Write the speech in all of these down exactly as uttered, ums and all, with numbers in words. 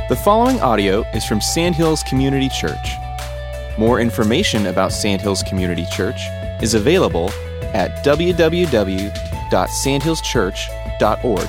The following audio is from Sandhills Community Church. More information about Sandhills Community Church is available at w w w dot sandhills church dot org.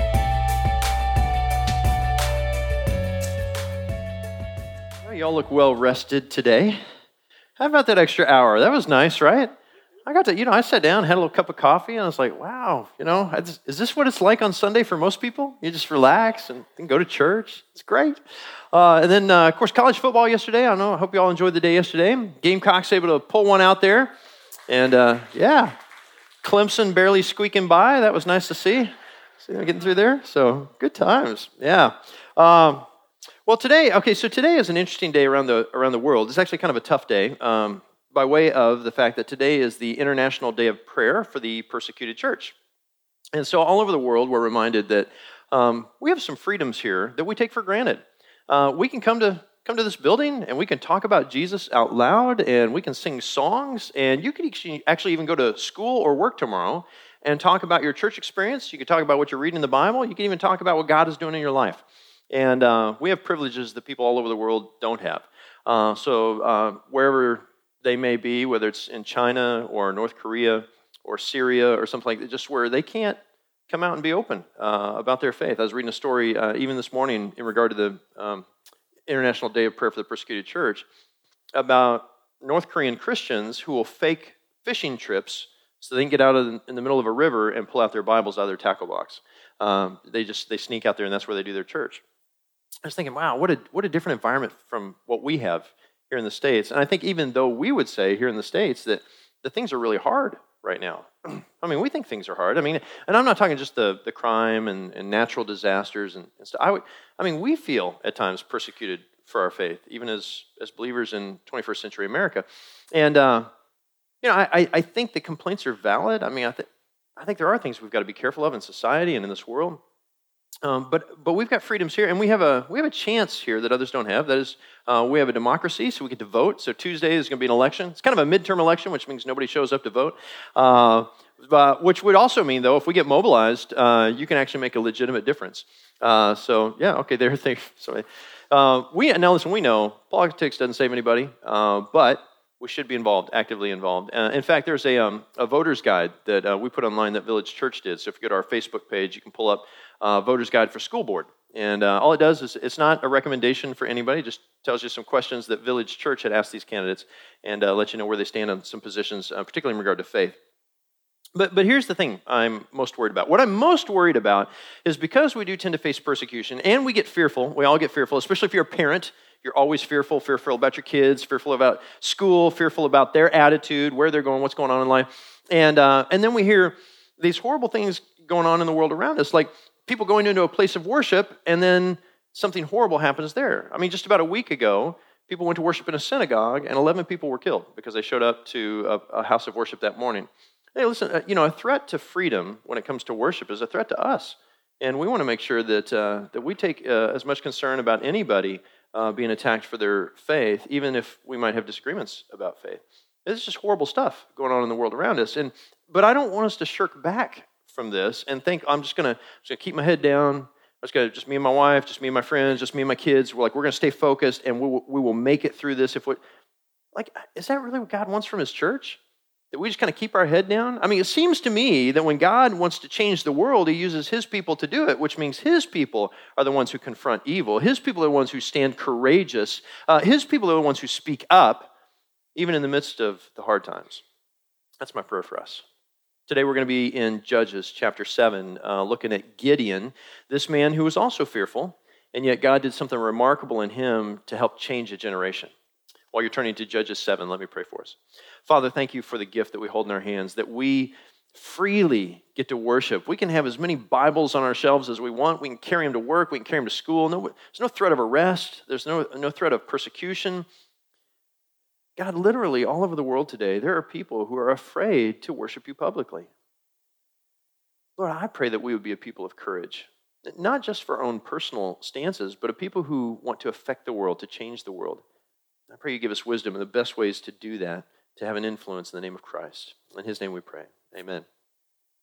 Well, y'all look well rested today. How about that extra hour? That was nice, right? I got to, you know, I sat down, had a little cup of coffee, and I was like, wow, you know, I just, is this what it's like on Sunday for most people? You just relax and, and go to church. It's great. Uh, and then, uh, of course, college football yesterday. I don't know. I hope you all enjoyed the day yesterday. Gamecocks able to pull one out there. And, uh, yeah, Clemson barely squeaking by. That was nice to see. See them getting through there. So good times. Yeah. Um, well, today, okay, so today is an interesting day around the around the world. It's actually kind of a tough day. Um, by way of the fact that today is the International Day of Prayer for the Persecuted Church. And so all over the world, we're reminded that um, we have some freedoms here that we take for granted. Uh, we can come to come to this building, and we can talk about Jesus out loud, and we can sing songs, and you can actually even go to school or work tomorrow and talk about your church experience. You can talk about what you're reading in the Bible. You can even talk about what God is doing in your life. And uh, we have privileges that people all over the world don't have. Uh, so uh, wherever they may be, whether it's in China or North Korea or Syria or something like that, just where they can't come out and be open uh, about their faith. I was reading a story uh, even this morning in regard to the um, International Day of Prayer for the Persecuted Church about North Korean Christians who will fake fishing trips so they can get out of the, in the middle of a river and pull out their Bibles out of their tackle box. Um, they just they sneak out there, and that's where they do their church. I was thinking, wow, what a what a different environment from what we have here in the States. And I think even though we would say here in the States that the things are really hard right now. I mean, we think things are hard. I mean, and I'm not talking just the, the crime and, and natural disasters and, and stuff. I would, I mean, we feel at times persecuted for our faith, even as, as believers in twenty-first century America. And, uh, you know, I, I think the complaints are valid. I mean, I, th- I think there are things we've got to be careful of in society and in this world. Um, but but we've got freedoms here, and we have a we have a chance here that others don't have. That is, uh, we have a democracy, so we get to vote. So Tuesday is going to be an election. It's kind of a midterm election, which means nobody shows up to vote. Uh, but, which would also mean, though, if we get mobilized, uh, you can actually make a legitimate difference. Uh, so yeah, okay, there. Thing. Sorry. Uh, we now listen. We know politics doesn't save anybody, uh, but we should be involved, actively involved. Uh, in fact, there's a um, a voter's guide that uh, we put online that Village Church did. So if you go to our Facebook page, you can pull up uh, Voter's Guide for School Board. And uh, all it does is, it's not a recommendation for anybody, it just tells you some questions that Village Church had asked these candidates and uh, let you know where they stand on some positions, uh, particularly in regard to faith. But but here's the thing I'm most worried about. What I'm most worried about is because we do tend to face persecution and we get fearful, we all get fearful, especially if you're a parent. You're always fearful, fearful about your kids, fearful about school, fearful about their attitude, where they're going, what's going on in life. And uh, and then we hear these horrible things going on in the world around us, like people going into a place of worship and then something horrible happens there. I mean, just about a week ago, people went to worship in a synagogue and eleven people were killed because they showed up to a, a house of worship that morning. Hey, listen, you know, a threat to freedom when it comes to worship is a threat to us. And we want to make sure that uh, that we take uh, as much concern about anybody Uh, being attacked for their faith, even if we might have disagreements about faith. It's just horrible stuff going on in the world around us. And but I don't want us to shirk back from this and think I'm just going to keep my head down. I'm just going to just me and my wife, just me and my friends, just me and my kids. We're like we're going to stay focused, and we will, we will make it through this. If we like, is that really what God wants from His church? That we just kind of keep our head down? I mean, it seems to me that when God wants to change the world, He uses His people to do it, which means His people are the ones who confront evil. His people are the ones who stand courageous. Uh, his people are the ones who speak up, even in the midst of the hard times. That's my prayer for us. Today we're going to be in Judges chapter seven, uh, looking at Gideon, this man who was also fearful, and yet God did something remarkable in him to help change a generation. While you're turning to Judges seven, let me pray for us. Father, thank you for the gift that we hold in our hands, that we freely get to worship. We can have as many Bibles on our shelves as we want. We can carry them to work. We can carry them to school. No, there's no threat of arrest. There's no, no threat of persecution. God, literally all over the world today, there are people who are afraid to worship you publicly. Lord, I pray that we would be a people of courage, not just for our own personal stances, but a people who want to affect the world, to change the world. I pray you give us wisdom and the best ways to do that, to have an influence in the name of Christ. In His name we pray. Amen.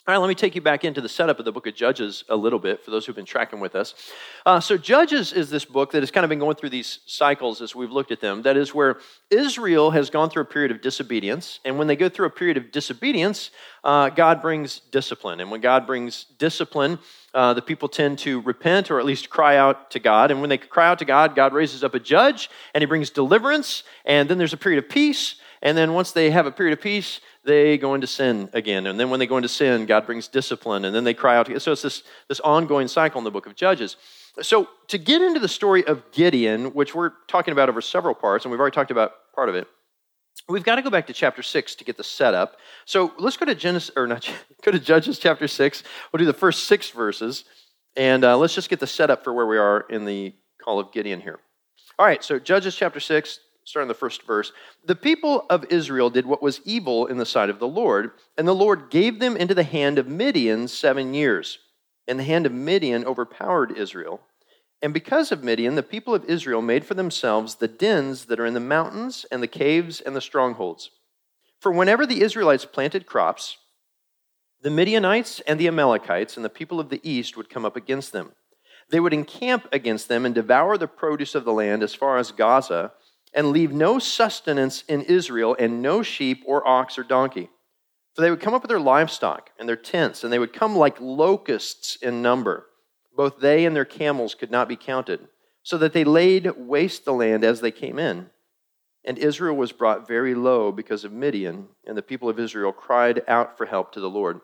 All right, let me take you back into the setup of the book of Judges a little bit for those who've been tracking with us. Uh, so Judges is this book that has kind of been going through these cycles as we've looked at them. That is where Israel has gone through a period of disobedience. And when they go through a period of disobedience, uh, God brings discipline. And when God brings discipline, uh, the people tend to repent or at least cry out to God. And when they cry out to God, God raises up a judge and he brings deliverance. And then there's a period of peace. And then once they have a period of peace, they go into sin again. And then when they go into sin, God brings discipline, and then they cry out. So it's this, this ongoing cycle in the book of Judges. So to get into the story of Gideon, which we're talking about over several parts, and we've already talked about part of it, we've got to go back to chapter six to get the setup. So let's go to Genesis, or not, go to Judges chapter six. We'll do the first six verses, and uh, let's just get the setup for where we are in the call of Gideon here. All right, so Judges chapter six, starting the first verse. The people of Israel did what was evil in the sight of the Lord, and the Lord gave them into the hand of Midian seven years. And the hand of Midian overpowered Israel. And because of Midian, the people of Israel made for themselves the dens that are in the mountains and the caves and the strongholds. For whenever the Israelites planted crops, the Midianites and the Amalekites and the people of the east would come up against them. They would encamp against them and devour the produce of the land as far as Gaza, and leave no sustenance in Israel, and no sheep or ox or donkey. For they would come up with their livestock and their tents, and they would come like locusts in number. Both they and their camels could not be counted, so that they laid waste the land as they came in. And Israel was brought very low because of Midian, and the people of Israel cried out for help to the Lord.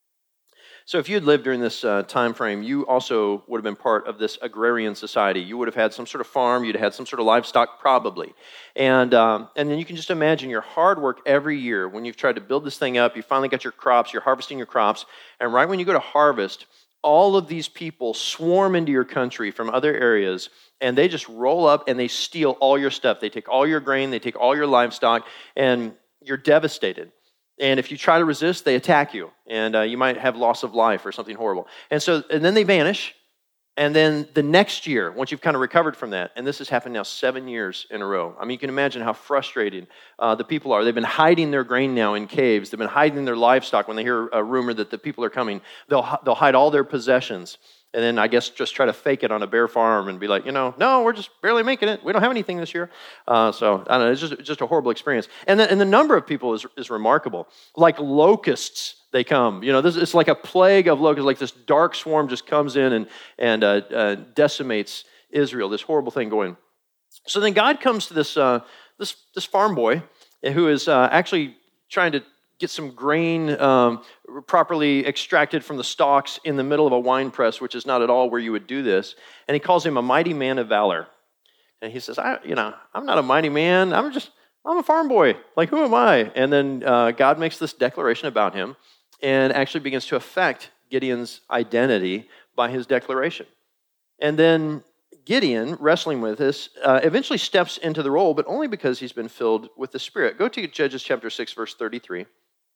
So if you had lived during this uh, time frame, you also would have been part of this agrarian society. You would have had some sort of farm. You'd have had some sort of livestock probably. And um, and then you can just imagine your hard work every year when you've tried to build this thing up. You finally got your crops. You're harvesting your crops. And right when you go to harvest, all of these people swarm into your country from other areas, and they just roll up and they steal all your stuff. They take all your grain. They take all your livestock, and you're devastated. And if you try to resist, they attack you, and uh, you might have loss of life or something horrible. And so, and then they vanish, and then the next year, once you've kind of recovered from that, and this has happened now seven years in a row. I mean, you can imagine how frustrated uh, the people are. They've been hiding their grain now in caves. They've been hiding their livestock. When they hear a rumor that the people are coming, they'll they'll hide all their possessions. And then I guess just try to fake it on a bare farm and be like, you know, no, we're just barely making it. We don't have anything this year. Uh, so I don't know, it's just, just a horrible experience. And the, and the number of people is, is remarkable. Like locusts, they come. You know, this it's like a plague of locusts. Like this dark swarm just comes in and, and uh, uh, decimates Israel, this horrible thing going. So then God comes to this, uh, this, this farm boy who is uh, actually trying to get some grain um, properly extracted from the stalks in the middle of a wine press, which is not at all where you would do this. And he calls him a mighty man of valor. And he says, I, you know, I'm not a mighty man. I'm just, I'm a farm boy. Like, who am I? And then uh, God makes this declaration about him and actually begins to affect Gideon's identity by his declaration. And then Gideon, wrestling with this, uh, eventually steps into the role, but only because he's been filled with the Spirit. Go to Judges chapter six, verse thirty-three.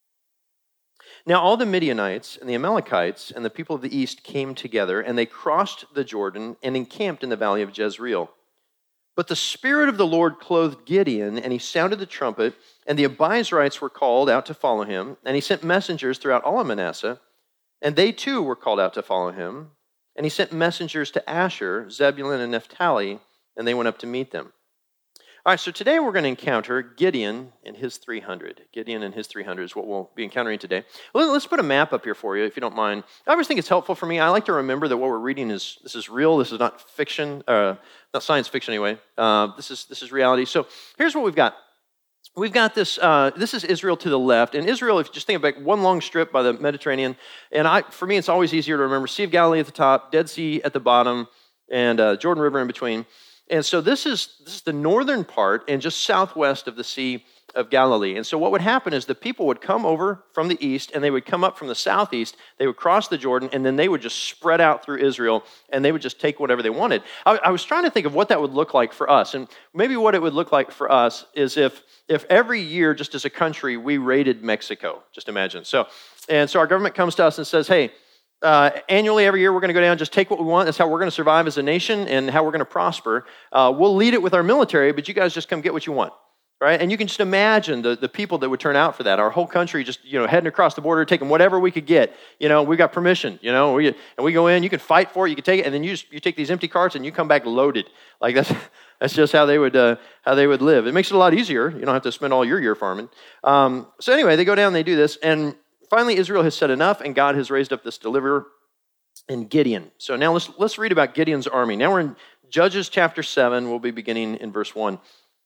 Now all the Midianites and the Amalekites and the people of the east came together, and they crossed the Jordan and encamped in the valley of Jezreel. But the Spirit of the Lord clothed Gideon, and he sounded the trumpet, and the Abiezrites were called out to follow him, and he sent messengers throughout all of Manasseh, and they too were called out to follow him. And he sent messengers to Asher, Zebulun, and Naphtali, and they went up to meet them. All right, so today we're going to encounter Gideon and his three hundred. Gideon and his three hundred is what we'll be encountering today. Well, let's put a map up here for you, if you don't mind. I always think it's helpful for me. I like to remember that what we're reading is, this is real, this is not fiction, uh, not science fiction anyway. Uh, this is this is reality. So here's what we've got. We've got this, uh, this is Israel to the left. And Israel, if you just think about one long strip by the Mediterranean, and I, for me, it's always easier to remember Sea of Galilee at the top, Dead Sea at the bottom, and uh, Jordan River in between. And so this is this is the northern part and just southwest of the Sea of Galilee. And so what would happen is the people would come over from the east, and they would come up from the southeast, they would cross the Jordan, and then they would just spread out through Israel, and they would just take whatever they wanted. I, I was trying to think of what that would look like for us, and maybe what it would look like for us is if if every year, just as a country, we raided Mexico. Just imagine. So, and so our government comes to us and says, hey, Uh, annually, every year, we're going to go down, just take what we want. That's how we're going to survive as a nation and how we're going to prosper. Uh, we'll lead it with our military, but you guys just come get what you want. right? And you can just imagine the, the people that would turn out for that. Our whole country just, you know, heading across the border, taking whatever we could get. You know, we got permission, you know, we, and we go in, you can fight for it, you can take it, and then you just, you take these empty carts and you come back loaded. Like that's that's just how they would uh, how they would live. It makes it a lot easier. You don't have to spend all your year farming. Um, so anyway, they go down, they do this, and finally Israel has said enough, and God has raised up this deliverer in Gideon. So now let's let's read about Gideon's army. Now we're in Judges chapter seven. We'll be beginning in verse one.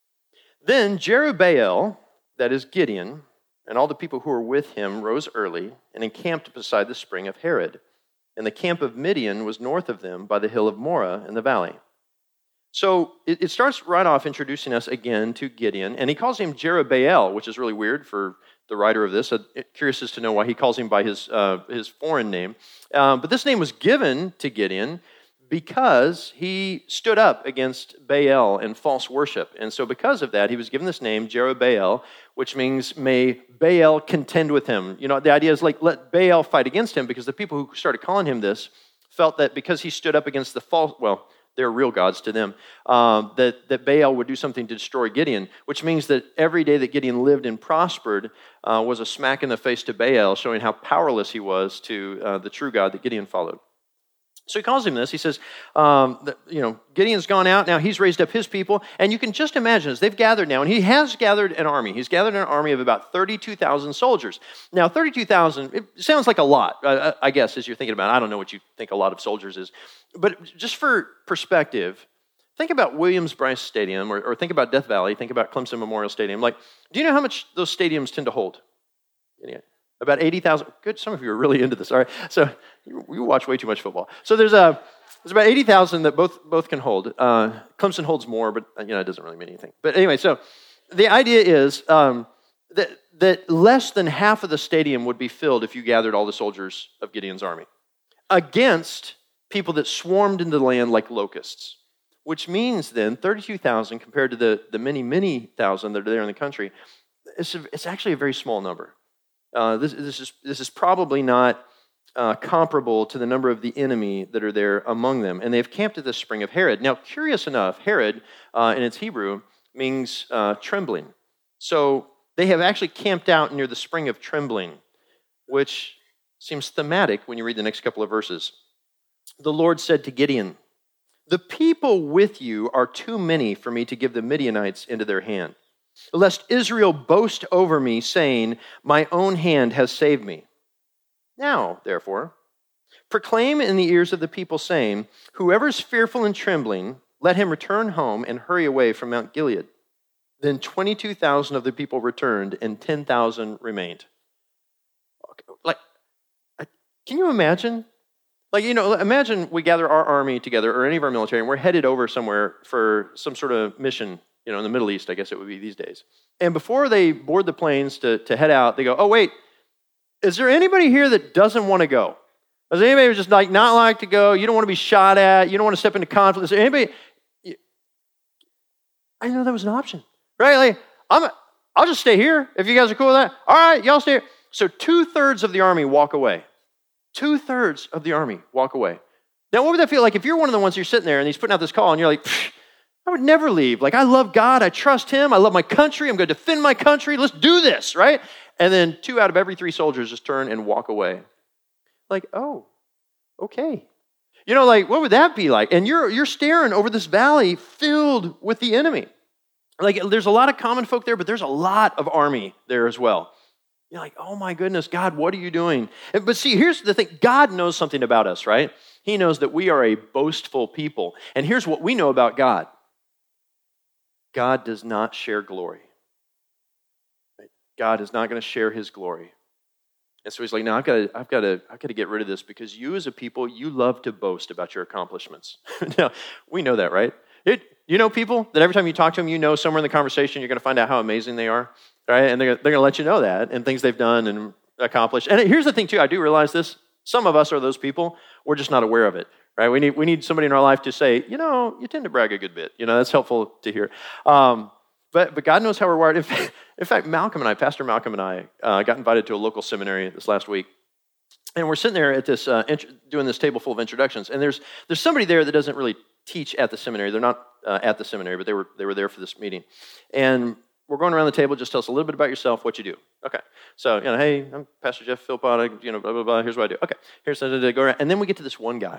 Then Jerubbaal, that is Gideon, and all the people who were with him rose early and encamped beside the spring of Harod. And the camp of Midian was north of them by the hill of Moreh in the valley. So it, it starts right off introducing us again to Gideon, and he calls him Jerubbaal, which is really weird for the writer of this. I'm curious as to know why he calls him by his uh, his foreign name. Um, but this name was given to Gideon because he stood up against Baal and false worship. And so because of that, he was given this name, Jerubbaal, which means may Baal contend with him. You know, the idea is like let Baal fight against him, because the people who started calling him this felt that because he stood up against the false, well, they're real gods to them, um, that, that Baal would do something to destroy Gideon, which means that every day that Gideon lived and prospered uh, was a smack in the face to Baal, showing how powerless he was to uh, the true God that Gideon followed. So he calls him this. He says, um, that, you know, Gideon's gone out. Now he's raised up his people. And you can just imagine as they've gathered now, and he has gathered an army. He's gathered an army of about thirty-two thousand soldiers. Now, thirty-two thousand, it sounds like a lot, uh, I guess, as you're thinking about it. I don't know what you think a lot of soldiers is. But just for perspective, think about Williams-Brice Stadium, or, or think about Death Valley, think about Clemson Memorial Stadium. Like, do you know how much those stadiums tend to hold? Yeah. About eighty thousand. Good, some of you are really into this. All right, so you, you watch way too much football. So there's a there's about eighty thousand that both both can hold. Uh, Clemson holds more, but you know it doesn't really mean anything. But anyway, so the idea is um, that that less than half of the stadium would be filled if you gathered all the soldiers of Gideon's army against people that swarmed into the land like locusts. Which means then thirty-two thousand compared to the the many many thousand that are there in the country, it's a, it's actually a very small number. Uh, this, this is this is probably not uh, comparable to the number of the enemy that are there among them. And they've camped at the spring of Harod. Now, curious enough, Harod, uh, in its Hebrew, means uh, trembling. So they have actually camped out near the spring of trembling, which seems thematic when you read the next couple of verses. The Lord said to Gideon, "The people with you are too many for me to give the Midianites into their hand, lest Israel boast over me, saying, my own hand has saved me. Now, therefore, proclaim in the ears of the people, saying, whoever is fearful and trembling, let him return home and hurry away from Mount Gilead." Then twenty-two thousand of the people returned, and ten thousand remained. Like, can you imagine? Like, you know, imagine we gather our army together, or any of our military, and we're headed over somewhere for some sort of mission. You know, in the Middle East, I guess it would be these days. And before they board the planes to, to head out, they go, oh, wait, is there anybody here that doesn't want to go? Is there anybody who's just like not like to go? You don't want to be shot at. You don't want to step into conflict. Is there anybody? I didn't know that was an option, right? Like, I'm, I'll just stay here if you guys are cool with that. All right, y'all stay here. So two-thirds of the army walk away. Two-thirds of the army walk away. Now, what would that feel like if you're one of the ones who's sitting there and he's putting out this call and you're like, pfft, I would never leave. Like, I love God. I trust him. I love my country. I'm going to defend my country. Let's do this, right? And then two out of every three soldiers just turn and walk away. Like, oh, okay. You know, like, what would that be like? And you're you're staring over this valley filled with the enemy. Like, there's a lot of common folk there, but there's a lot of army there as well. You're like, oh my goodness, God, what are you doing? But see, here's the thing. God knows something about us, right? He knows that we are a boastful people. And here's what we know about God. God does not share glory. God is not going to share his glory. And so he's like, no, I've got to, I've got to, I've got to get rid of this, because you as a people, you love to boast about your accomplishments. Now, we know that, right? It, you know people that every time you talk to them, you know somewhere in the conversation, you're going to find out how amazing they are, right? And they're, they're going to let you know that and things they've done and accomplished. And here's the thing too, I do realize this. Some of us are those people. We're just not aware of it. Right, we need we need somebody in our life to say, you know, you tend to brag a good bit. You know, that's helpful to hear. Um, but but God knows how we're wired. In fact, in fact, Malcolm and I, Pastor Malcolm and I, uh, got invited to a local seminary this last week, and we're sitting there at this uh, int- doing this table full of introductions. And there's there's somebody there that doesn't really teach at the seminary. They're not uh, at the seminary, but they were they were there for this meeting. And we're going around the table. Just tell us a little bit about yourself, what you do. Okay. So, you know, hey, I'm Pastor Jeff Philpott. You know, blah, blah, blah. Here's what I do. Okay. Here's what I do. Go around. And then we get to this one guy.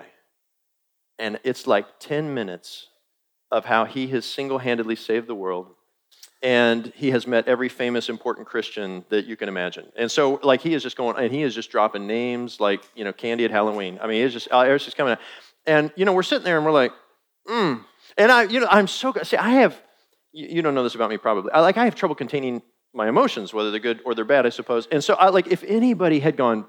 And it's like ten minutes of how he has single-handedly saved the world. And he has met every famous, important Christian that you can imagine. And so, like, he is just going, and he is just dropping names like, you know, candy at Halloween. I mean, it's just, it's just coming out. And, you know, we're sitting there and we're like, hmm. And I, you know, I'm so, see, I have, you don't know this about me probably. I, like, I have trouble containing my emotions, whether they're good or they're bad, I suppose. And so, I, like, if anybody had gone,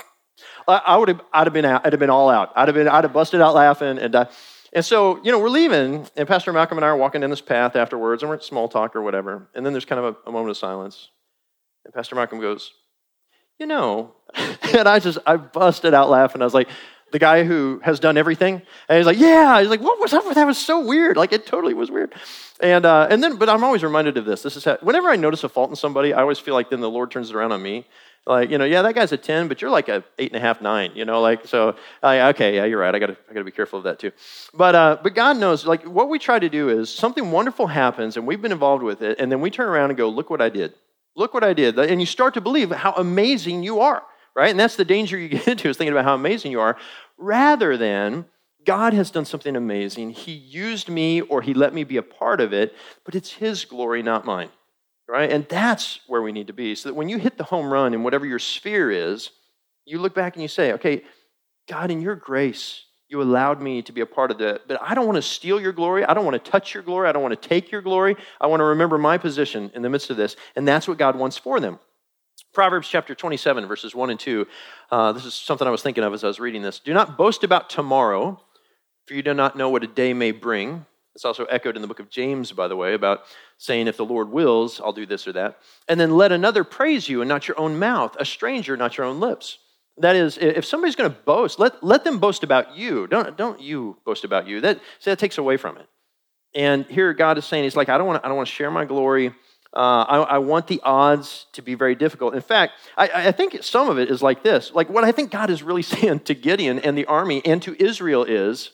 I, I would have, I'd have been out, I'd have been all out. I'd have been, I'd have busted out laughing. And, uh, and so, you know, we're leaving, and Pastor Malcolm and I are walking down this path afterwards, and we're at small talk or whatever. And then there's kind of a, a moment of silence. And Pastor Malcolm goes, you know, and I just, I busted out laughing. I was like, the guy who has done everything. And he's like, yeah. He's like, what was up with that? Was so weird. Like, it totally was weird. And uh, and then, but I'm always reminded of this. This is how, whenever I notice a fault in somebody, I always feel like then the Lord turns it around on me. Like, you know, yeah, that guy's a ten, but you're like a eight and a half, nine. You know, like, so I, okay, yeah, you're right. I got to, I got to be careful of that too. But uh, but God knows. Like, what we try to do is something wonderful happens, and we've been involved with it, and then we turn around and go, look what I did. Look what I did, and you start to believe how amazing you are. Right? And that's the danger you get into, is thinking about how amazing you are, rather than God has done something amazing. He used me, or he let me be a part of it, but it's his glory, not mine. Right? And that's where we need to be, so that when you hit the home run in whatever your sphere is, you look back and you say, okay, God, in your grace, you allowed me to be a part of that, but I don't want to steal your glory. I don't want to touch your glory. I don't want to take your glory. I want to remember my position in the midst of this, and that's what God wants for them. Proverbs chapter twenty-seven, verses one and two. Uh, this is something I was thinking of as I was reading this. Do not boast about tomorrow, for you do not know what a day may bring. It's also echoed in the book of James, by the way, about saying, if the Lord wills, I'll do this or that. And then let another praise you and not your own mouth, a stranger, not your own lips. That is, if somebody's going to boast, let, let them boast about you. Don't, don't you boast about you. That, see, that takes away from it. And here God is saying, he's like, I don't want to, I don't want to share my glory. Uh, I, I want the odds to be very difficult. In fact, I, I think some of it is like this. Like, what I think God is really saying to Gideon and the army and to Israel is,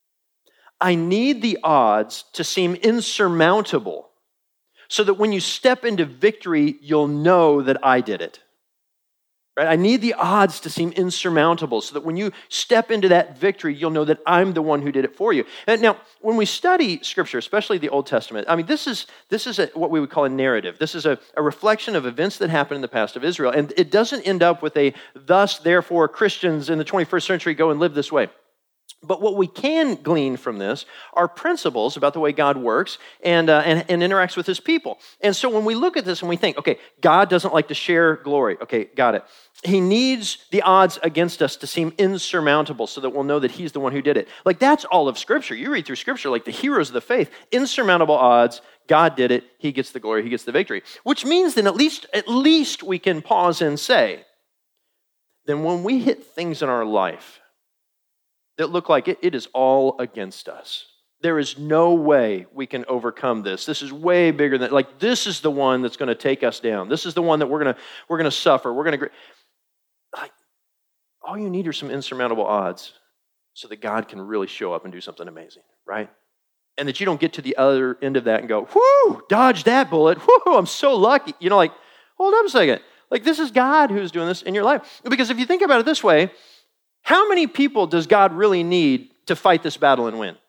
I need the odds to seem insurmountable, so that when you step into victory, you'll know that I did it. Right? I need the odds to seem insurmountable, so that when you step into that victory, you'll know that I'm the one who did it for you. And now, when we study Scripture, especially the Old Testament, I mean, this is this is a, what we would call a narrative. This is a, a reflection of events that happened in the past of Israel. And it doesn't end up with a, thus, therefore, Christians in the twenty-first century go and live this way. But what we can glean from this are principles about the way God works and, uh, and, and interacts with his people. And so when we look at this and we think, okay, God doesn't like to share glory. Okay, got it. He needs the odds against us to seem insurmountable, so that we'll know that he's the one who did it. Like, that's all of Scripture. You read through Scripture, like the heroes of the faith, insurmountable odds, God did it, he gets the glory, he gets the victory. Which means then at least, at least we can pause and say, then when we hit things in our life that look like it, it is all against us, there is no way we can overcome this. This is way bigger than, like, this is the one that's going to take us down. This is the one that we're going to we're going to suffer. We're going to, like, all you need are some insurmountable odds, so that God can really show up and do something amazing, right? And that you don't get to the other end of that and go, whoo, dodge that bullet. Whoo, I'm so lucky. You know, like, hold up a second. Like, this is God who's doing this in your life. Because if you think about it this way, how many people does God really need to fight this battle and win?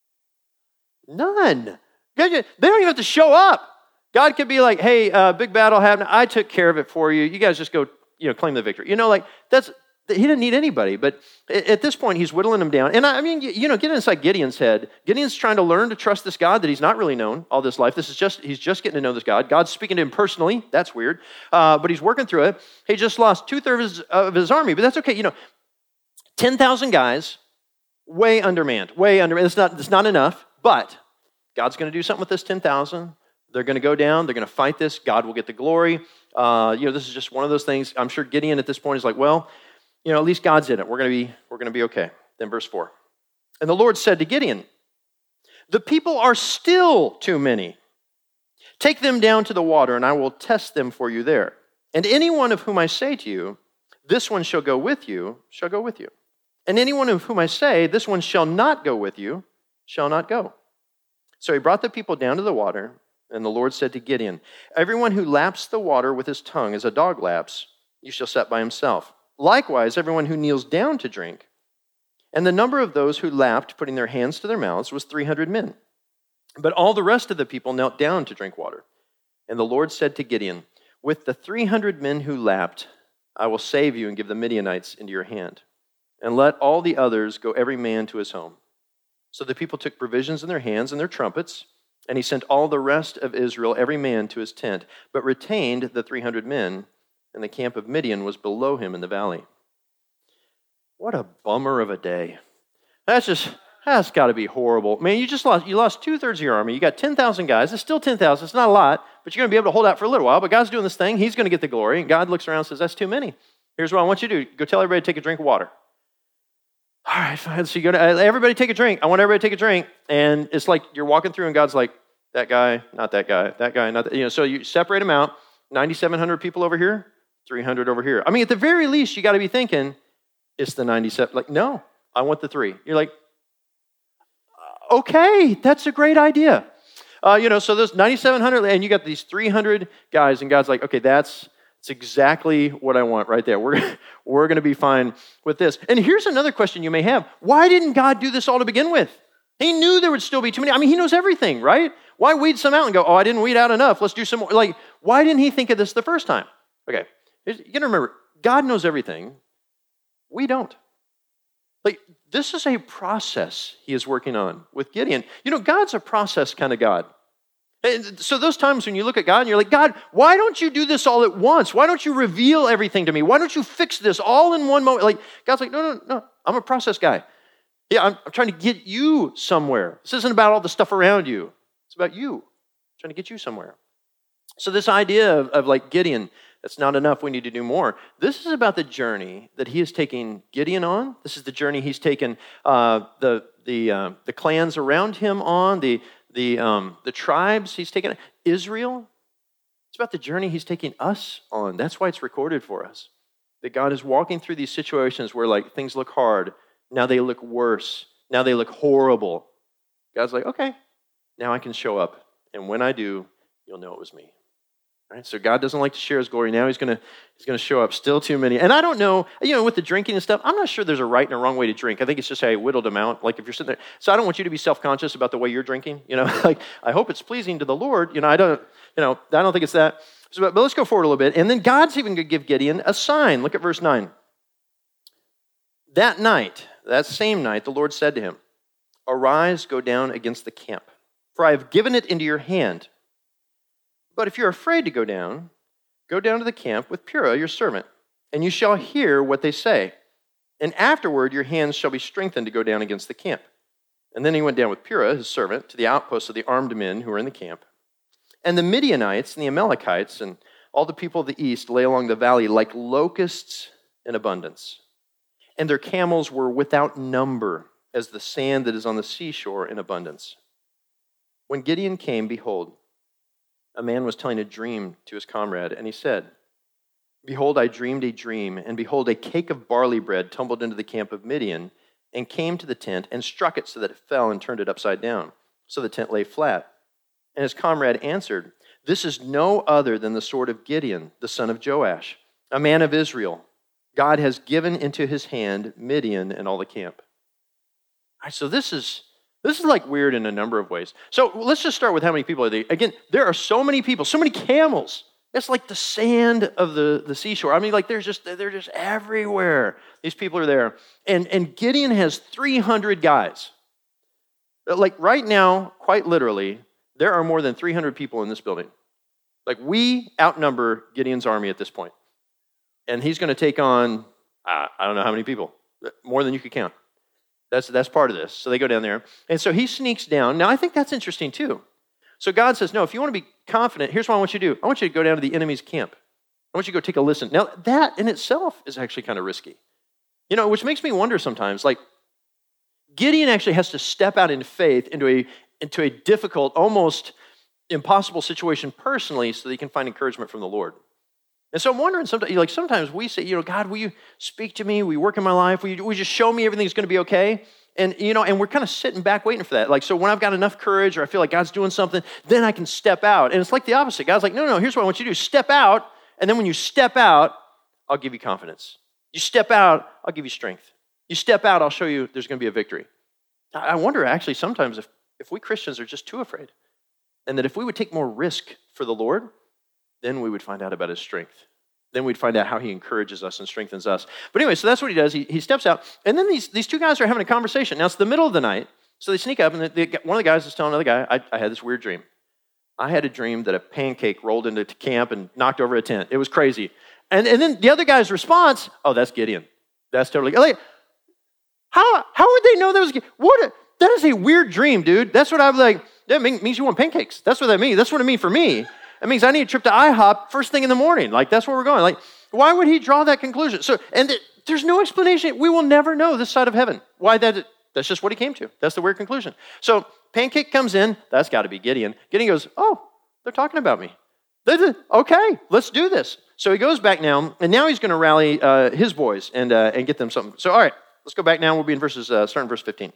None. They don't even have to show up. God could be like, hey, uh, big battle happened. I took care of it for you. You guys just go, you know, claim the victory. You know, like, that's, he didn't need anybody. But at this point, he's whittling them down. And I mean, you know, get inside Gideon's head. Gideon's trying to learn to trust this God that he's not really known all this life. This is just, he's just getting to know this God. God's speaking to him personally. That's weird. Uh, but he's working through it. He just lost two-thirds of his army. But that's okay. You know, ten thousand guys, way undermanned, way undermanned. It's not, it's not enough, but God's going to do something with this ten thousand. They're going to go down. They're going to fight this. God will get the glory. Uh, you know, this is just one of those things. I'm sure Gideon at this point is like, well, you know, at least God's in it. We're going to be, we're going to be okay. Then verse four. And the Lord said to Gideon, the people are still too many. Take them down to the water, and I will test them for you there. And anyone of whom I say to you, this one shall go with you, shall go with you. And anyone of whom I say, this one shall not go with you, shall not go. So he brought the people down to the water, And the Lord said to Gideon, everyone who laps the water with his tongue as a dog laps, you shall set by himself. Likewise, everyone who kneels down to drink. And the number of those who lapped, putting their hands to their mouths, was three hundred men. But all the rest of the people knelt down to drink water. And the Lord said to Gideon, with the three hundred men who lapped, I will save you and give the Midianites into your hand. And let all the others go every man to his home. So the people took provisions in their hands and their trumpets, and he sent all the rest of Israel, every man to his tent, but retained the three hundred men, and the camp of Midian was below him in the valley. What a bummer of a day. That's just, that's got to be horrible. Man, you just lost, you lost two-thirds of your army. You got ten thousand guys. It's still ten thousand. It's not a lot, but you're going to be able to hold out for a little while. But God's doing this thing. He's going to get the glory. And God looks around and says, that's too many. Here's what I want you to do. Go tell everybody to take a drink of water. All right, fine. So you go to, everybody take a drink. I want everybody to take a drink. And it's like you're walking through and God's like, that guy, not that guy, that guy, not that. You know, so you separate them out. ninety-seven hundred people over here, three hundred over here. I mean, at the very least, you got to be thinking, it's the ninety-seven. Like, no, I want the three. You're like, okay, that's a great idea. Uh, you know, so those ninety-seven hundred, and you got these three hundred guys, and God's like, okay, that's, that's exactly what I want right there. We're, we're going to be fine with this. And here's another question you may have. Why didn't God do this all to begin with? He knew there would still be too many. I mean, he knows everything, right? Why weed some out and go, oh, I didn't weed out enough. Let's do some more. Like, why didn't he think of this the first time? Okay, you got to remember, God knows everything. We don't. Like, this is a process he is working on with Gideon. You know, God's a process kind of God. And so those times when you look at God and you're like, God, why don't you do this all at once? Why don't you reveal everything to me? Why don't you fix this all in one moment? Like, God's like, no, no, no, I'm a process guy. Yeah, I'm, I'm trying to get you somewhere. This isn't about all the stuff around you. It's about you. I'm trying to get you somewhere. So this idea of, of like Gideon, that's not enough, we need to do more. This is about the journey that he is taking Gideon on. This is the journey he's taken uh, the the uh, the clans around him on, the the um, the tribes he's taken, Israel. It's about the journey he's taking us on. That's why it's recorded for us. That God is walking through these situations where like things look hard, now they look worse, now they look horrible. God's like, okay, now I can show up. And when I do, you'll know it was me. Right? So God doesn't like to share his glory. Now he's going to he's going to show up. Still too many. And I don't know, you know, with the drinking and stuff, I'm not sure there's a right and a wrong way to drink. I think it's just how I whittled them out. Like if you're sitting there. So I don't want you to be self-conscious about the way you're drinking. You know, like I hope it's pleasing to the Lord. You know, I don't, you know, I don't think it's that. So, but, but let's go forward a little bit. And then God's even going to give Gideon a sign. Look at verse nine. That night, that same night, the Lord said to him, arise, go down against the camp, for I have given it into your hand. But if you're afraid to go down, go down to the camp with Purah, your servant, and you shall hear what they say. And afterward, your hands shall be strengthened to go down against the camp. And then he went down with Purah, his servant, to the outposts of the armed men who were in the camp. And the Midianites and the Amalekites and all the people of the east lay along the valley like locusts in abundance. And their camels were without number as the sand that is on the seashore in abundance. When Gideon came, behold, a man was telling a dream to his comrade, and he said, behold, I dreamed a dream, and behold, a cake of barley bread tumbled into the camp of Midian, and came to the tent, and struck it so that it fell and turned it upside down. So the tent lay flat. And his comrade answered, this is no other than the sword of Gideon, the son of Joash, a man of Israel. God has given into his hand Midian and all the camp. All right, so this is This is like weird in a number of ways. So let's just start with how many people are there. Again, there are so many people, so many camels. It's like the sand of the, the seashore. I mean, like there's just they're just everywhere. These people are there. And, and Gideon has three hundred guys. Like right now, quite literally, there are more than three hundred people in this building. Like we outnumber Gideon's army at this point. And he's going to take on, uh, I don't know how many people, more than you could count. That's that's part of this. So they go down there. And so he sneaks down. Now, I think that's interesting too. So God says, no, if you want to be confident, here's what I want you to do. I want you to go down to the enemy's camp. I want you to go take a listen. Now, that in itself is actually kind of risky. You know, which makes me wonder sometimes, like, Gideon actually has to step out in faith into a, into a difficult, almost impossible situation personally so that he can find encouragement from the Lord. And so I'm wondering, sometimes, like sometimes we say, you know, God, will you speak to me? Will you work in my life? Will you, will you just show me everything's going to be okay? And, you know, and we're kind of sitting back waiting for that. Like, so when I've got enough courage or I feel like God's doing something, then I can step out. And it's like the opposite. God's like, no, no, here's what I want you to do. Step out, and then when you step out, I'll give you confidence. You step out, I'll give you strength. You step out, I'll show you there's going to be a victory. I wonder, actually, sometimes if, if we Christians are just too afraid, and that if we would take more risk for the Lord, then we would find out about his strength. Then we'd find out how he encourages us and strengthens us. But anyway, so that's what he does. He, he steps out, and then these, these two guys are having a conversation. Now, it's the middle of the night, so they sneak up, and they, they, one of the guys is telling another guy, I, I had this weird dream. I had a dream that a pancake rolled into camp and knocked over a tent. It was crazy. And, and then the other guy's response, oh, that's Gideon. That's totally, like, how, how would they know that was Gideon? What a, that is a weird dream, dude. That's what I'm like, that means you want pancakes. That's what that means. That's what it means for me. It means I need a trip to IHOP first thing in the morning. Like, that's where we're going. Like, why would he draw that conclusion? So, and th- there's no explanation. We will never know this side of heaven. Why that? That's just what he came to. That's the weird conclusion. So, pancake comes in. That's got to be Gideon. Gideon goes, oh, they're talking about me. They're, okay, let's do this. So he goes back now, and now he's going to rally uh, his boys and uh, and get them something. So, all right, let's go back now. We'll be in verses, uh, starting verse fifteen.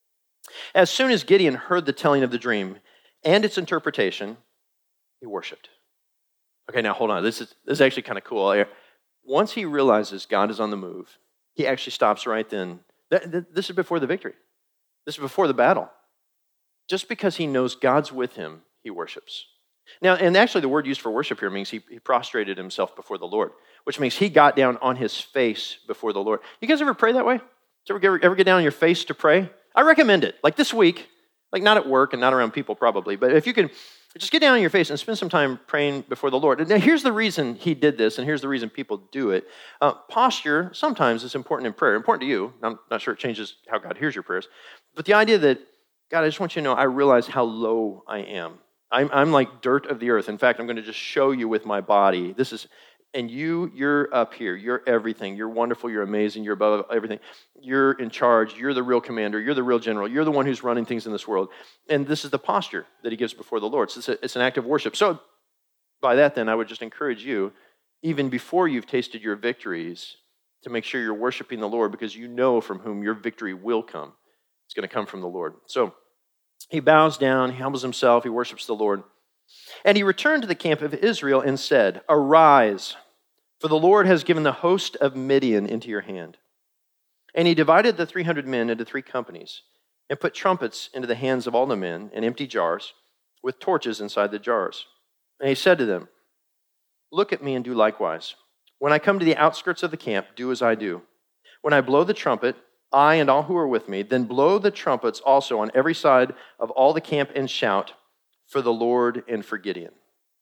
As soon as Gideon heard the telling of the dream and its interpretation, he worshiped. Okay, now hold on. This is this is actually kind of cool. Once he realizes God is on the move, he actually stops right then. This is before the victory. This is before the battle. Just because he knows God's with him, he worships. Now, and actually the word used for worship here means he, he prostrated himself before the Lord, which means he got down on his face before the Lord. You guys ever pray that way? Did you ever, ever get down on your face to pray? I recommend it. Like this week, like not at work and not around people probably, but if you can just get down on your face and spend some time praying before the Lord. Now, here's the reason he did this, and here's the reason people do it. Uh, posture sometimes is important in prayer, important to you. I'm not sure it changes how God hears your prayers, but the idea that, God, I just want you to know I realize how low I am. I'm, I'm like dirt of the earth. In fact, I'm going to just show you with my body. This is, and you, you're up here. You're everything. You're wonderful. You're amazing. You're above everything. You're in charge. You're the real commander. You're the real general. You're the one who's running things in this world. And this is the posture that he gives before the Lord. So it's, a, it's an act of worship. So by that, then, I would just encourage you, even before you've tasted your victories, to make sure you're worshiping the Lord because you know from whom your victory will come. It's going to come from the Lord. So he bows down, he humbles himself, he worships the Lord. And he returned to the camp of Israel and said, arise, for the Lord has given the host of Midian into your hand. And he divided the three hundred men into three companies and put trumpets into the hands of all the men and empty jars with torches inside the jars. And he said to them, look at me and do likewise. When I come to the outskirts of the camp, do as I do. When I blow the trumpet, I and all who are with me, then blow the trumpets also on every side of all the camp and shout, for the Lord and for Gideon.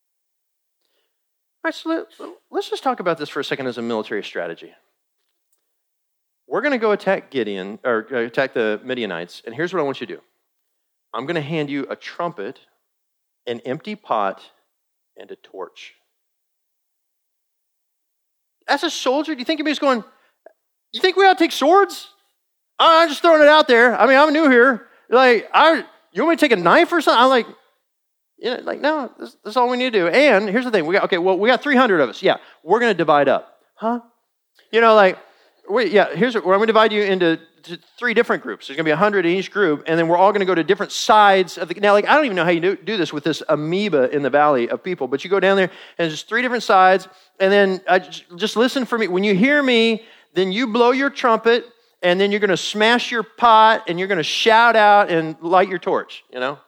All right, so let, let's just talk about this for a second as a military strategy. We're going to go attack Gideon, or attack the Midianites, and here's what I want you to do. I'm going to hand you a trumpet, an empty pot, and a torch. As a soldier, do you think anybody's going, you think we ought to take swords? I'm just throwing it out there. I mean, I'm new here. Like, I, you want me to take a knife or something? I'm like, you know, like, no, this, this is all we need to do. And here's the thing. We got, okay, well, we got three hundred of us. Yeah, we're going to divide up. Huh? You know, like, wait, yeah, here's what, we're going to divide you into three different groups. There's going to be one hundred in each group, and then we're all going to go to different sides of the, now, like, I don't even know how you do, do this with this amoeba in the valley of people, but you go down there, and there's three different sides, and then I just, just listen for me. When you hear me, then you blow your trumpet, and then you're going to smash your pot, and you're going to shout out and light your torch, you know?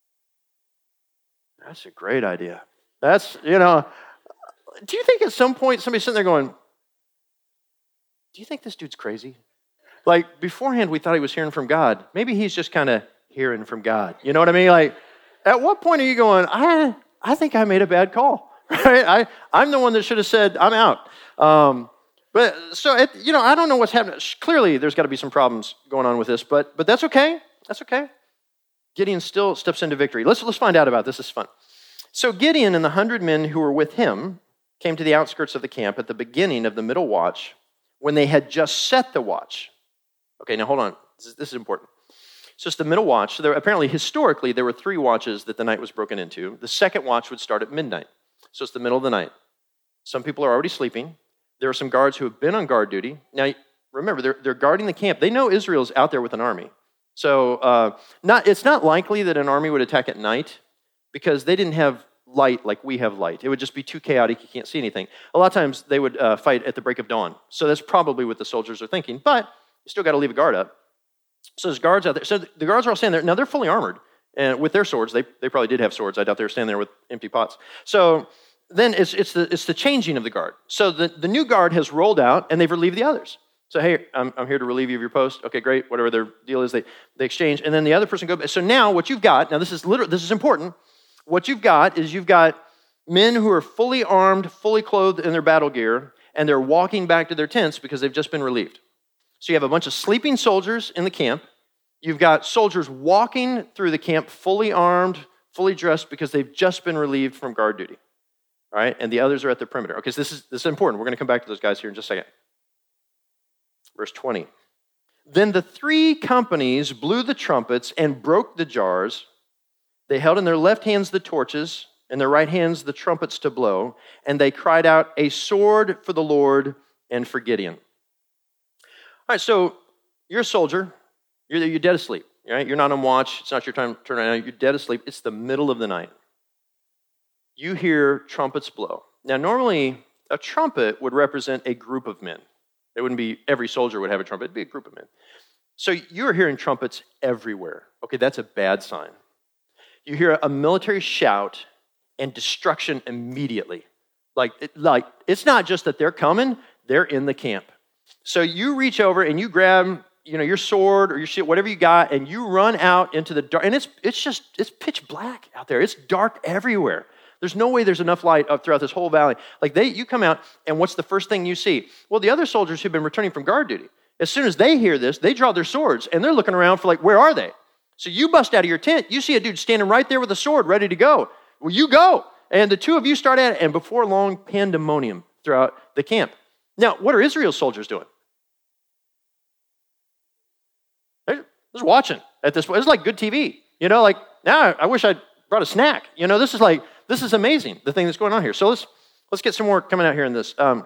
That's a great idea. That's, you know, do you think at some point somebody's sitting there going, do you think this dude's crazy? Like, beforehand, we thought he was hearing from God. Maybe he's just kind of hearing from God. You know what I mean? Like, at what point are you going, I I think I made a bad call, right? I, I'm the one that should have said, I'm out. Um, but, so, it, you know, I don't know what's happening. Clearly, there's got to be some problems going on with this, but but that's okay. That's okay. Gideon still steps into victory. Let's, let's find out about this. This is fun. So Gideon and the hundred men who were with him came to the outskirts of the camp at the beginning of the middle watch when they had just set the watch. Okay, now hold on. This is, this is important. So it's the middle watch. So there, apparently, historically, there were three watches that the night was broken into. The second watch would start at midnight. So it's the middle of the night. Some people are already sleeping. There are some guards who have been on guard duty. Now, remember, they're, they're guarding the camp. They know Israel's out there with an army. So uh, not, it's not likely that an army would attack at night because they didn't have light like we have light. It would just be too chaotic. You can't see anything. A lot of times they would uh, fight at the break of dawn. So that's probably what the soldiers are thinking. But you still got to leave a guard up. So there's guards out there. So the guards are all standing there. Now they're fully armored and with their swords. They they probably did have swords. I doubt they were standing there with empty pots. So then it's it's the it's the changing of the guard. So the, the new guard has rolled out and they've relieved the others. So, hey, I'm, I'm here to relieve you of your post. Okay, great. Whatever their deal is, they, they exchange. And then the other person goes. So now what you've got, now this is literal, this is important. What you've got is you've got men who are fully armed, fully clothed in their battle gear, and they're walking back to their tents because they've just been relieved. So you have a bunch of sleeping soldiers in the camp. You've got soldiers walking through the camp fully armed, fully dressed because they've just been relieved from guard duty. All right, and the others are at the perimeter. Okay, so this is, this is important. We're going to come back to those guys here in just a second. Verse twenty. Then the three companies blew the trumpets and broke the jars. They held in their left hands the torches, in their right hands the trumpets to blow, and they cried out, "A sword for the Lord and for Gideon." All right, so you're a soldier. You're, you're dead asleep. Right? You're not on watch. It's not your time to turn around. You're dead asleep. It's the middle of the night. You hear trumpets blow. Now, normally, a trumpet would represent a group of men. It wouldn't be every soldier would have a trumpet. It'd be a group of men. So you're hearing trumpets everywhere. Okay, that's a bad sign. You hear a military shout and destruction immediately. Like, it, like it's not just that they're coming, they're in the camp. So you reach over and you grab, you know, your sword or your shit, whatever you got, and you run out into the dark. And it's it's just, it's pitch black out there. It's dark everywhere. There's no way there's enough light up throughout this whole valley. Like they, you come out, and what's the first thing you see? Well, the other soldiers who've been returning from guard duty, as soon as they hear this, they draw their swords, and they're looking around for like, where are they? So you bust out of your tent, you see a dude standing right there with a sword ready to go. Well, you go. And the two of you start at it, and before long, pandemonium throughout the camp. Now, what are Israel's soldiers doing? They're just watching at this point. It's like good T V. You know, like, now I wish I'd brought a snack. You know, this is like, this is amazing, the thing that's going on here. So let's let's get some more coming out here in this. Um,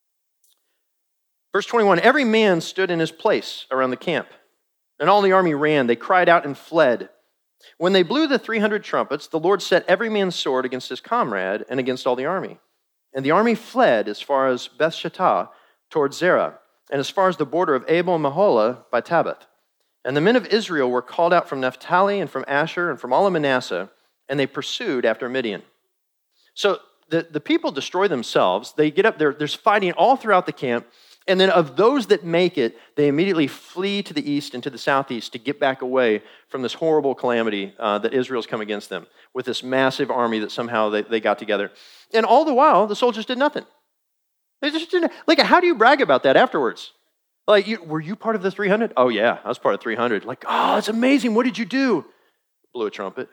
verse twenty-one, every man stood in his place around the camp, and all the army ran. They cried out and fled. When they blew the three hundred trumpets, the Lord set every man's sword against his comrade and against all the army. And the army fled as far as Beth-Shittah towards Zerah, and as far as the border of Abel-Meholah by Tabbath. And the men of Israel were called out from Naphtali and from Asher and from all of Manasseh, and they pursued after Midian. So the, the people destroy themselves. They get up there. There's fighting all throughout the camp. And then of those that make it, they immediately flee to the east and to the southeast to get back away from this horrible calamity uh, that Israel's come against them with this massive army that somehow they, they got together. And all the while, the soldiers did nothing. They just didn't. Like, how do you brag about that afterwards? Like, you, were you part of the three hundred? Oh, yeah, I was part of three hundred. Like, oh, it's amazing. What did you do? Blew a trumpet.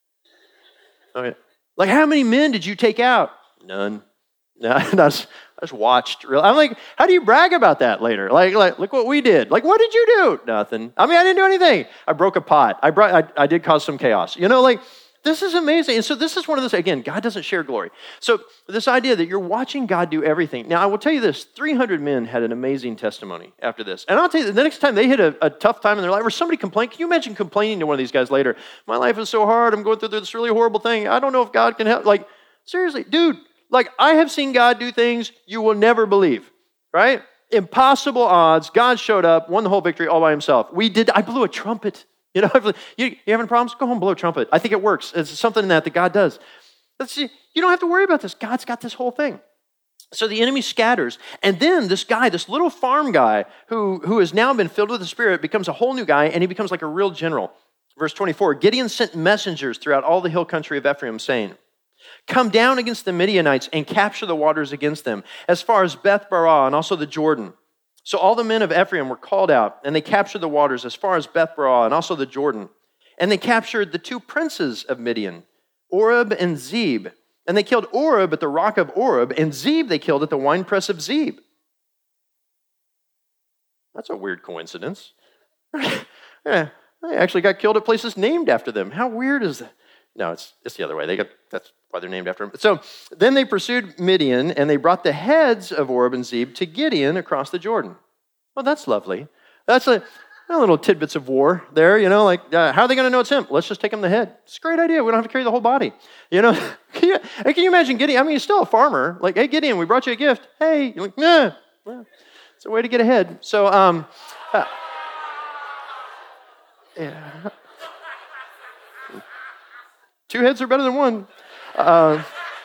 Okay. Like, how many men did you take out? None. No, I just, I just watched. I'm like, how do you brag about that later? Like, like, look what we did. Like, what did you do? Nothing. I mean, I didn't do anything. I broke a pot. I brought. I, I did cause some chaos. You know, like, this is amazing. And so this is one of those, again, God doesn't share glory. So this idea that you're watching God do everything. Now, I will tell you this, three hundred men had an amazing testimony after this. And I'll tell you, the next time they hit a, a tough time in their life, or somebody complained, can you imagine complaining to one of these guys later? My life is so hard. I'm going through this really horrible thing. I don't know if God can help. Like, seriously, dude, like, I have seen God do things you will never believe, right? Impossible odds. God showed up, won the whole victory all by himself. We did, I blew a trumpet. You know, you, you having problems? Go home and blow a trumpet. I think it works. It's something in that that God does. Let's see, you don't have to worry about this. God's got this whole thing. So the enemy scatters. And then this guy, this little farm guy who, who has now been filled with the Spirit becomes a whole new guy, and he becomes like a real general. Verse twenty-four, Gideon sent messengers throughout all the hill country of Ephraim, saying, come down against the Midianites and capture the waters against them, as far as Beth-barah and also the Jordan. So all the men of Ephraim were called out, and they captured the waters as far as Beth-barah and also the Jordan. And they captured the two princes of Midian, Oreb and Zeb. And they killed Oreb at the rock of Oreb, and Zeb they killed at the winepress of Zeb. That's a weird coincidence. Yeah, they actually got killed at places named after them. How weird is that? No, it's it's the other way. They got that's why they're named after him. So then they pursued Midian, and they brought the heads of Oreb and Zeb to Gideon across the Jordan. Well, that's lovely. That's a little tidbits of war there, you know, like, uh, how are they going to know it's him? Let's just take him the head. It's a great idea. We don't have to carry the whole body. You know, can you, hey, can you imagine Gideon? I mean, he's still a farmer. Like, hey, Gideon, we brought you a gift. Hey, you're like, nah. Well, it's a way to get ahead. So, um, uh, yeah. Two heads are better than one. Uh,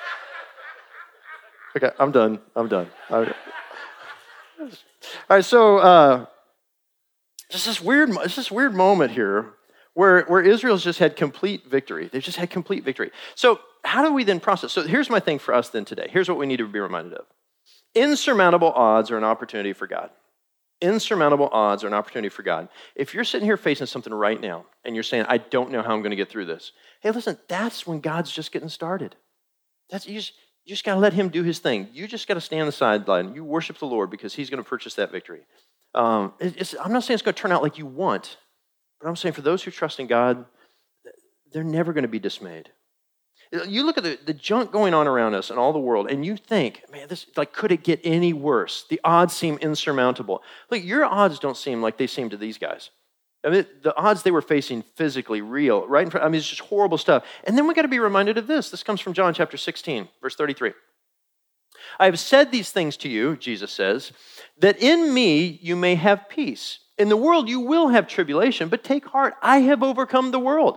okay, I'm done. I'm done. All right, All right so uh, there's this weird, there's this weird moment here where, where Israel's just had complete victory. They've just had complete victory. So how do we then process? So here's my thing for us then today. Here's what we need to be reminded of. Insurmountable odds are an opportunity for God. Insurmountable odds are an opportunity for God. If you're sitting here facing something right now and you're saying, I don't know how I'm going to get through this. Hey, listen, that's when God's just getting started. That's you just, you just got to let him do his thing. You just got to stand on the sideline. You worship the Lord because he's going to purchase that victory. Um, it's, I'm not saying it's going to turn out like you want, but I'm saying for those who trust in God, they're never going to be dismayed. You look at the, the junk going on around us and all the world, and you think, man, this like could it get any worse? The odds seem insurmountable. Look, your odds don't seem like they seem to these guys. I mean, the odds they were facing physically, real, right in front. I mean, it's just horrible stuff. And then we got to be reminded of this. This comes from John chapter sixteen, verse thirty-three. I have said these things to you, Jesus says, that in me you may have peace. In the world you will have tribulation, but take heart, I have overcome the world.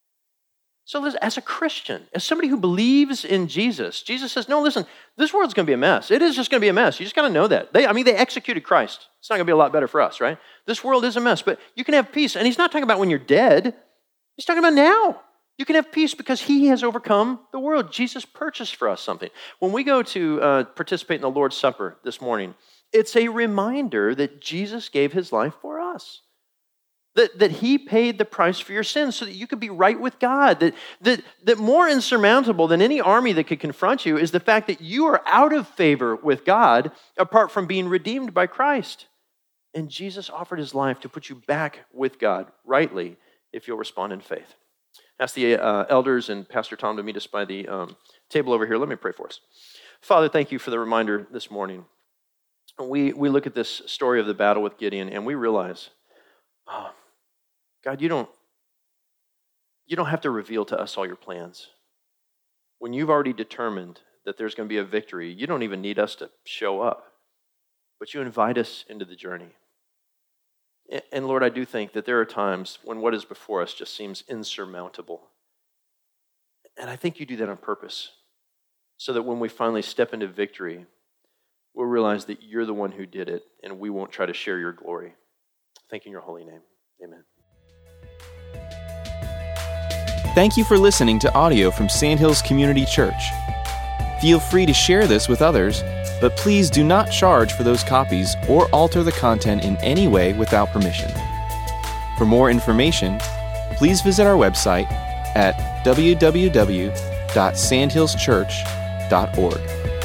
So as a Christian, as somebody who believes in Jesus, Jesus says, no, listen, this world's going to be a mess. It is just going to be a mess. You just got to know that. They, I mean, they executed Christ. It's not going to be a lot better for us, right? This world is a mess, but you can have peace. And he's not talking about when you're dead. He's talking about now. You can have peace because he has overcome the world. Jesus purchased for us something. When we go to uh, participate in the Lord's Supper this morning, it's a reminder that Jesus gave his life for us. That, that he paid the price for your sins so that you could be right with God. That, that, that more insurmountable than any army that could confront you is the fact that you are out of favor with God apart from being redeemed by Christ. And Jesus offered his life to put you back with God rightly if you'll respond in faith. Ask the uh, elders and Pastor Tom to meet us by the um, table over here. Let me pray for us. Father, thank you for the reminder this morning. We, we look at this story of the battle with Gideon and we realize, oh, God, you don't, you don't have to reveal to us all your plans. When you've already determined that there's going to be a victory, you don't even need us to show up, but you invite us into the journey. And Lord, I do think that there are times when what is before us just seems insurmountable. And I think you do that on purpose, so that when we finally step into victory, we'll realize that you're the one who did it, and we won't try to share your glory. Thank you in your holy name. Amen. Thank you for listening to audio from Sandhills Community Church. Feel free to share this with others, but please do not charge for those copies or alter the content in any way without permission. For more information, please visit our website at w w w dot sandhills church dot org.